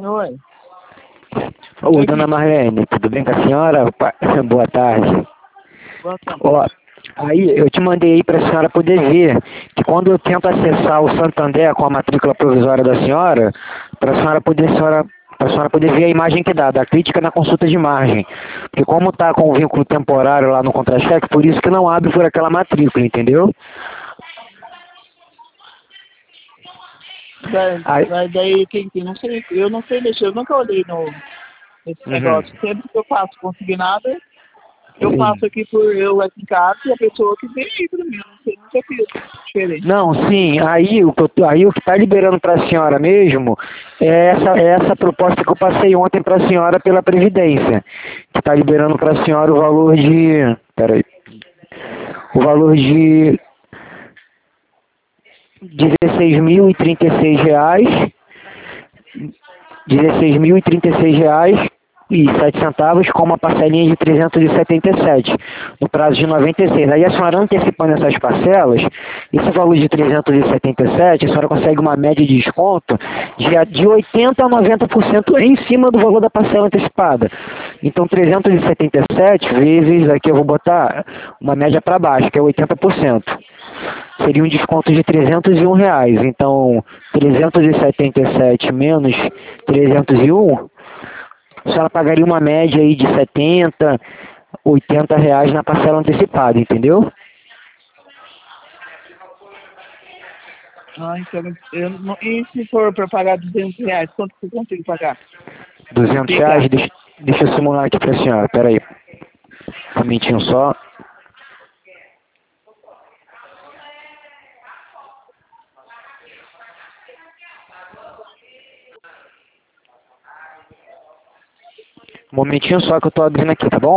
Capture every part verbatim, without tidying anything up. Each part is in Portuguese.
Oi. Oi, dona Marlene, tudo bem com a senhora? Pa- Boa tarde. Boa tarde. Ó, aí eu te mandei aí para a senhora poder ver que quando eu tento acessar o Santander com a matrícula provisória da senhora, para a senhora poder, senhora, para a senhora poder ver a imagem que dá, da crítica na consulta de margem. Porque como está com o vínculo temporário lá no contra-cheque, por isso que não abre por aquela matrícula, entendeu? Daí, Aí, daí, daí quem que não sei, eu não sei mexer, eu nunca olhei no nesse uhum, negócio. Sempre que eu faço consignado, eu sim. faço aqui por eu aqui em casa e a pessoa que vem aí pra mim, eu não sei, nunca fiz diferente. Não, sim, aí o que eu tô- aí o que está liberando para a senhora mesmo é essa, é essa proposta que eu passei ontem para a senhora pela Previdência, que está liberando para a senhora o valor de, peraí, o valor de dezesseis mil e trinta e seis reais, dezesseis mil e trinta e seis reais e sete centavos com uma parcelinha de trezentos e setenta e sete no prazo de noventa e seis. Aí a senhora antecipando essas parcelas, esse valor de trezentos e setenta e sete, a senhora consegue uma média de desconto de, de oitenta a noventa por cento em cima do valor da parcela antecipada. Então trezentos e setenta e sete vezes, aqui eu vou botar uma média para baixo, que é oitenta por cento. Seria um desconto de trezentos e um reais. Então, trezentos e setenta e sete menos trezentos e um, a senhora pagaria uma média aí de setenta, oitenta reais na parcela antecipada, entendeu? Ah, então, eu não, e se for para pagar duzentos reais, quanto que eu consigo pagar? duzentos reais, Fica. deixa, deixa eu simular aqui pra senhora, peraí. Um momentinho só. Um momentinho só que eu tô abrindo aqui, tá bom?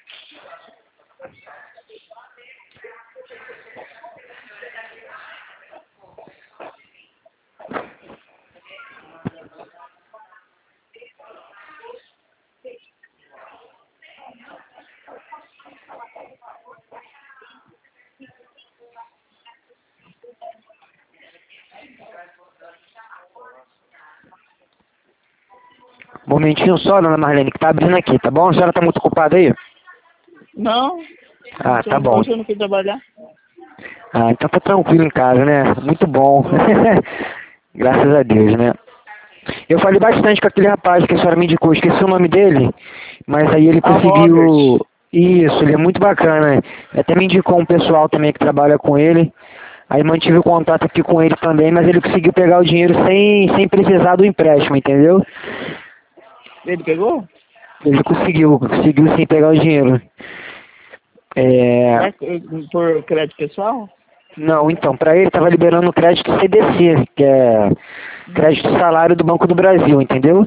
Um momentinho só, dona Marlene, que tá abrindo aqui, tá bom? A senhora tá muito ocupada aí? Não, Ah, tá hoje bom. hoje eu não fui trabalhar. Ah, então tá tranquilo em casa, né? Muito bom. Tô. Graças a Deus, né? Eu falei bastante com aquele rapaz que a senhora me indicou, esqueci o nome dele, mas aí ele Ah, Robert. conseguiu. Isso, ele é muito bacana. Até me indicou um pessoal também que trabalha com ele. Aí mantive o contato aqui com ele também, mas ele conseguiu pegar o dinheiro sem, sem precisar do empréstimo, entendeu? Ele pegou? Ele conseguiu, conseguiu sem pegar o dinheiro. É, Carta- Por crédito pessoal? não, então, para ele estava liberando o crédito C D C, que é crédito salário do Banco do Brasil, entendeu?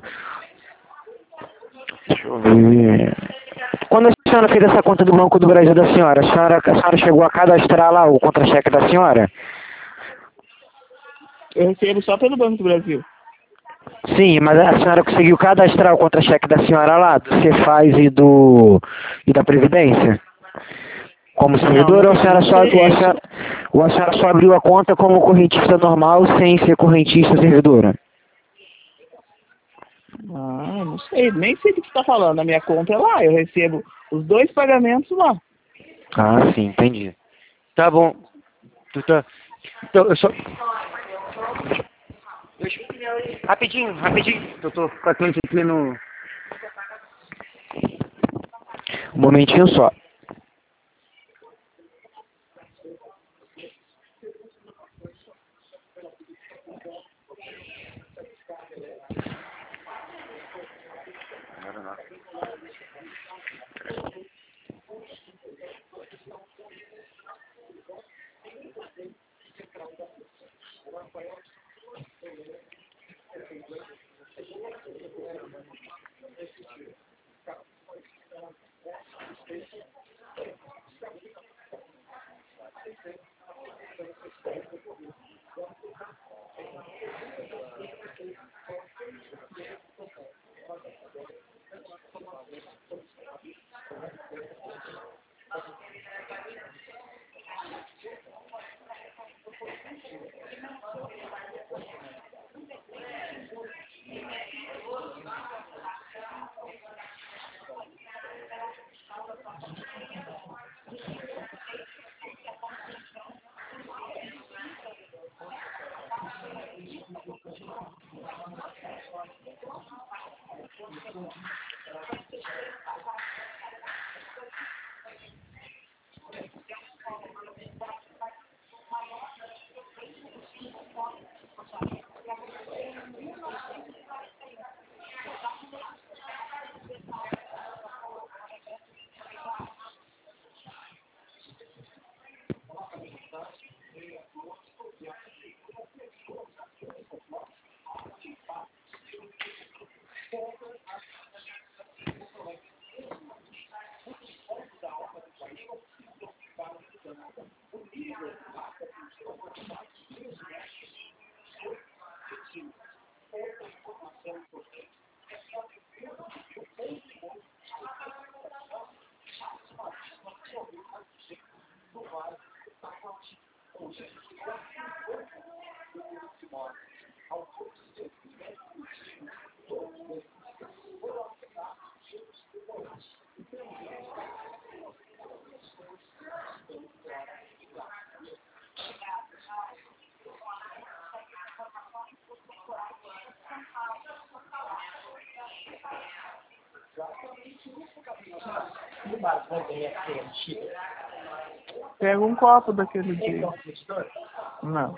Deixa eu ver. Quando a senhora fez essa conta do Banco do Brasil da senhora, a senhora, a senhora chegou a cadastrar lá o contra-cheque da senhora? Eu recebo só pelo Banco do Brasil. Sim, mas a senhora conseguiu cadastrar o contra-cheque da senhora lá, do Cefaz e do e da Previdência? Como Não, servidor, não, ou a senhora não só, ou a sei. senhora, ou a senhora só abriu a conta como correntista normal sem ser correntista servidora? Ah, não sei, nem sei do que você está falando. A minha conta é lá, eu recebo os dois pagamentos lá. Ah, sim, entendi. Tá bom. Tu tá... Então, eu só... Deixa- Rapidinho, rapidinho. Eu tô com a cliente aqui no... Um momentinho só. Pega um copo daquele dia. Não.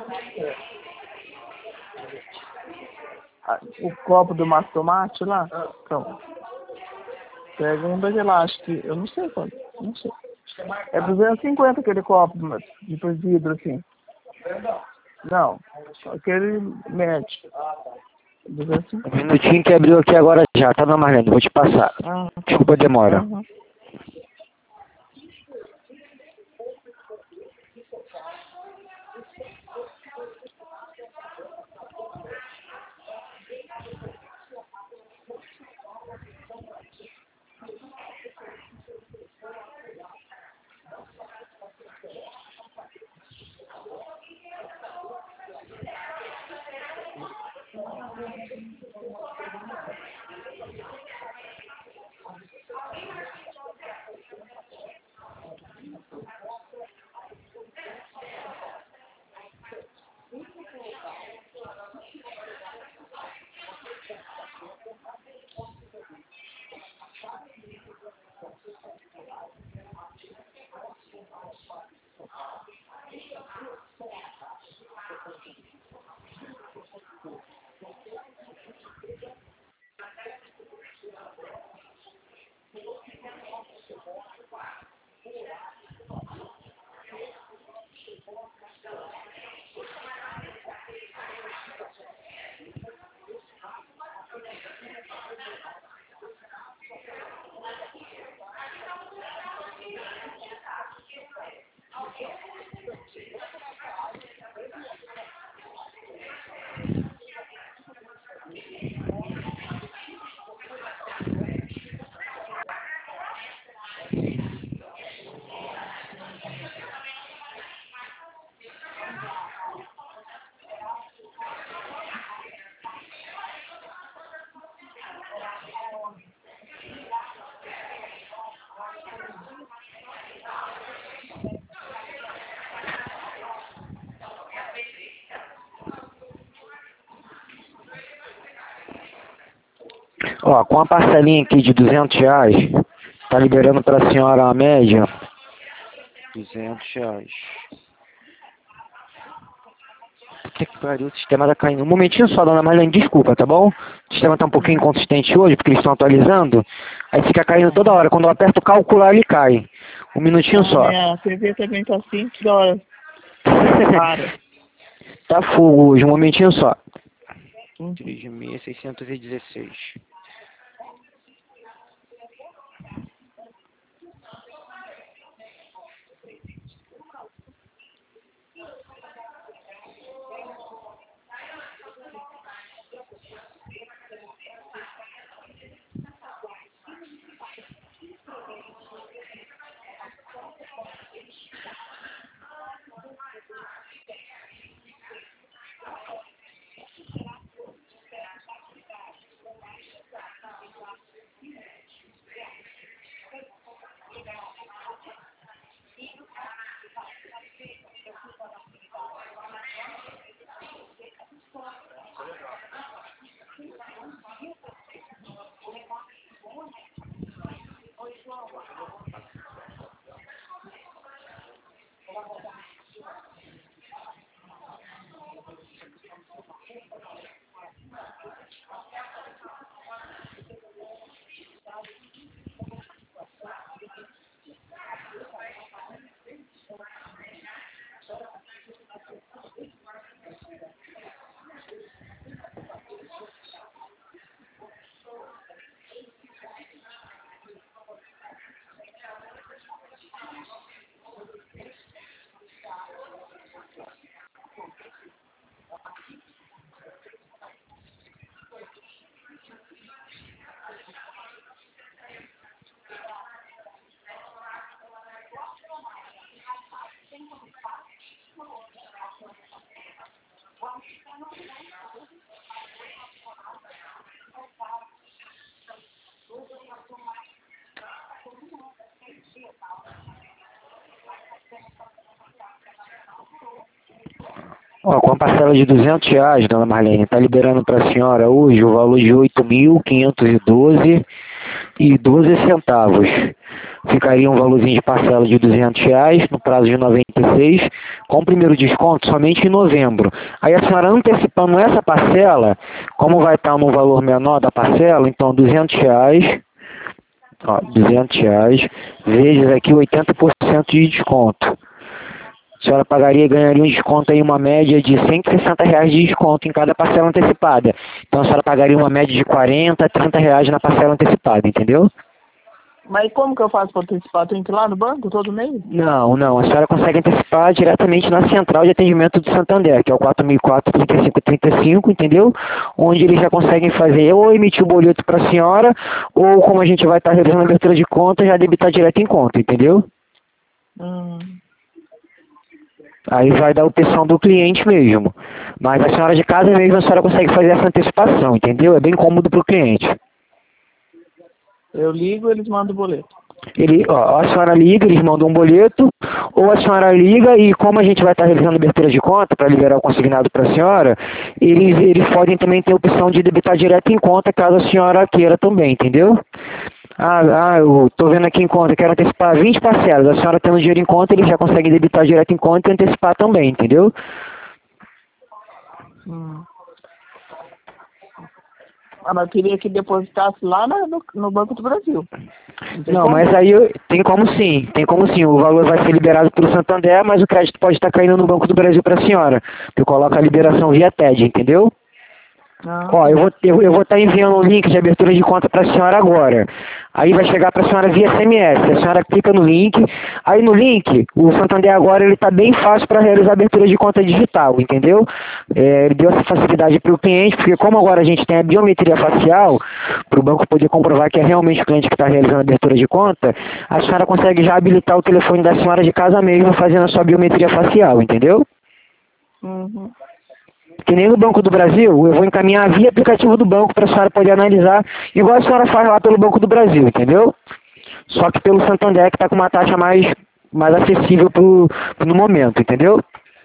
Ah, o copo do mastomate lá? Então. Pega um daquele lá, acho que. Eu não sei quanto. Não sei. É duzentos e cinquenta aquele copo de vidro assim. Não. Aquele médio. duzentos e cinquenta. Um minutinho que abriu aqui agora já, tá na Marlene, vou te passar. Ah, Desculpa a demora. uhum. Ó, com a parcelinha aqui de duzentos reais, tá liberando pra senhora uma média. duzentos reais. Puta que pariu, o sistema tá caindo. Um momentinho só, dona Marlene, desculpa, tá bom? O sistema tá um pouquinho inconsistente hoje, porque eles estão atualizando. Aí fica caindo toda hora. Quando eu aperto o calcular, ele cai. Um minutinho só. Minha T V também tá assim, toda hora. Para. Tá fogo hoje, um momentinho só. Uhum. três mil seiscentos e dezesseis. Ó, com a parcela de duzentos reais, dona Marlene, está liberando para a senhora hoje o valor de oito mil quinhentos e doze e doze centavos. Ficaria um valorzinho de parcela de duzentos reais no prazo de noventa e seis, com o primeiro desconto somente em novembro. Aí a senhora antecipando essa parcela, como vai estar no valor menor da parcela, então duzentos reais, ó, duzentos reais, vezes aqui oitenta por cento de desconto. A senhora pagaria e ganharia um desconto aí, uma média de cento e sessenta reais de desconto em cada parcela antecipada. Então a senhora pagaria uma média de quarenta, trinta reais na parcela antecipada, entendeu? Mas como que eu faço para antecipar? Tenho que ir lá no banco todo mês? Não, não. A senhora consegue antecipar diretamente na central de atendimento do Santander, que é o quatro mil e quatro, trinta e cinco trinta e cinco, entendeu? Onde eles já conseguem fazer ou emitir o boleto para a senhora, ou como a gente vai estar realizando a abertura de conta, já debitar direto em conta, entendeu? Hum. Aí vai dar a opção do cliente mesmo. Mas a senhora de casa mesmo, a senhora consegue fazer essa antecipação, entendeu? É bem cômodo para o cliente. Eu ligo, eles mandam o boleto. Ele, ó, a senhora liga, eles mandam um boleto, ou a senhora liga e como a gente vai estar realizando abertura de conta para liberar o consignado para a senhora, eles, eles podem também ter a opção de debitar direto em conta caso a senhora queira também, entendeu? Ah, ah, eu tô vendo aqui em conta, quero antecipar vinte parcelas, a senhora tendo dinheiro em conta, eles já conseguem debitar direto em conta e antecipar também, entendeu? Hum. Ah, mas eu queria que depositasse lá na- no, no Banco do Brasil. Não, Não, mas aí eu- tem como sim, tem como sim. O valor vai ser liberado pelo Santander, mas o crédito pode estar caindo no Banco do Brasil para a senhora. Eu coloco a liberação via T E D, entendeu? Ó, eu vou, eu, eu vou estar enviando o link de abertura de conta para a senhora agora. Aí vai chegar para a senhora via S M S. A senhora clica no link. Aí no link, o Santander agora ele está bem fácil para realizar a abertura de conta digital, entendeu? É, ele deu essa facilidade para o cliente, porque como agora a gente tem a biometria facial, para o banco poder comprovar que é realmente o cliente que está realizando a abertura de conta, a senhora consegue já habilitar o telefone da senhora de casa mesmo fazendo a sua biometria facial, entendeu? Uhum. Que nem no Banco do Brasil, eu vou encaminhar via aplicativo do banco para a senhora poder analisar, igual a senhora faz lá pelo Banco do Brasil, entendeu? Só que pelo Santander, que está com uma taxa mais, mais acessível pro, pro no momento, entendeu?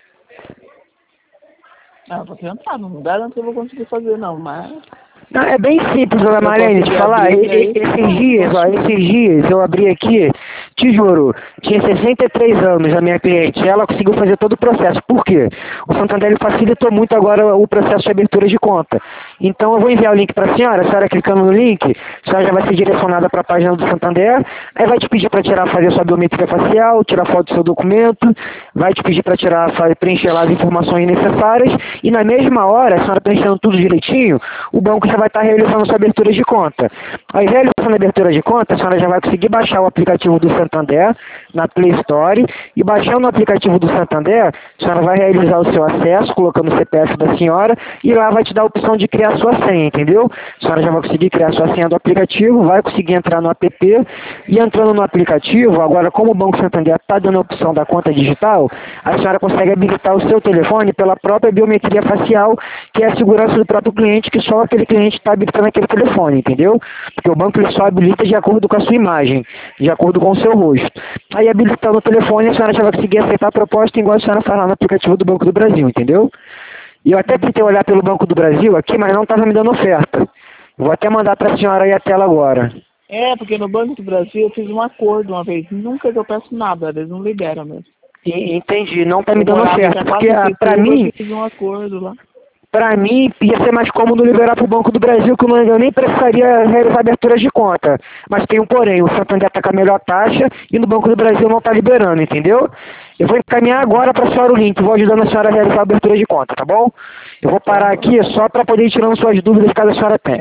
Ah, vou tentar, não garanto que eu vou conseguir fazer não, mas... Não, é bem simples, dona eu Marlene, te consegui falar, abrir, e- aí, e- esses não, dias, ó, posso- esses dias eu abri aqui, te juro, tinha sessenta e três anos a minha cliente, ela conseguiu fazer todo o processo. Por quê? O Santander ele facilitou muito agora o processo de abertura de conta. Então eu vou enviar o link para a senhora, a senhora clicando no link, a senhora já vai ser direcionada para a página do Santander, aí vai te pedir para tirar, fazer sua biometria facial, tirar foto do seu documento, vai te pedir para tirar, fa- preencher lá as informações necessárias, e na mesma hora, a senhora preenchendo tudo direitinho, o banco já vai estar realizando sua abertura de conta. Aí realizando a abertura de conta, a senhora já vai conseguir baixar o aplicativo do Santander na Play Store, e baixando o aplicativo do Santander, a senhora vai realizar o seu acesso, colocando o C P F da senhora, e lá vai te dar a opção de criar a sua senha, entendeu? A senhora já vai conseguir criar a sua senha do aplicativo, vai conseguir entrar no app, e entrando no aplicativo, agora como o Banco Santander está dando a opção da conta digital, a senhora consegue habilitar o seu telefone pela própria biometria facial, que é a segurança do próprio cliente, que só aquele cliente está habilitando aquele telefone, entendeu? Porque o banco ele só habilita de acordo com a sua imagem, de acordo com o seu rosto. Aí habilitando o telefone, a senhora já vai conseguir aceitar a proposta igual a senhora faz lá no aplicativo do Banco do Brasil, entendeu? E eu até tentei olhar pelo Banco do Brasil aqui, mas não estava me dando oferta. Vou até mandar para a senhora aí a tela agora. É, porque no Banco do Brasil eu fiz um acordo uma vez, nunca que eu peço nada, eles não liberam mesmo. E- Entendi, não está me Eu dando morava em oferta, porque Itaquá, para Pituba, mim, eu fiz um acordo lá. para mim ia ser mais cômodo liberar para o Banco do Brasil, que eu, não, eu nem precisaria realizar abertura de conta. Mas tem um porém, o Santander está com a melhor taxa e no Banco do Brasil não está liberando, entendeu? Eu vou encaminhar agora para a senhora o link, vou ajudando a senhora a realizar a abertura de conta, tá bom? Eu vou parar aqui só para poder ir tirando suas dúvidas caso a senhora tenha.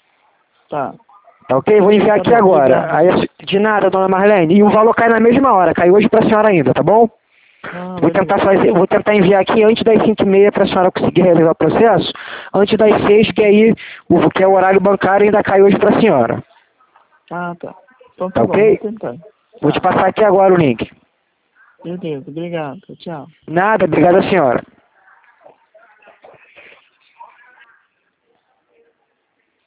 Tá. Tá ok? Vou enviar Tá aqui bom, agora. obrigado. Aí, de nada, dona Marlene. E o valor cai na mesma hora, cai hoje para a senhora ainda, tá bom? Ah, Vou beleza. tentar fazer, vou tentar enviar aqui antes das cinco e meia para a senhora conseguir realizar o processo. Antes das seis, que aí o que é o horário bancário ainda cai hoje para a senhora. Ah, tá. Então Tá tá bom, ok? vou tentar. Vou te passar aqui agora o link. Beleza, obrigado. Tchau. Nada, obrigado a senhora.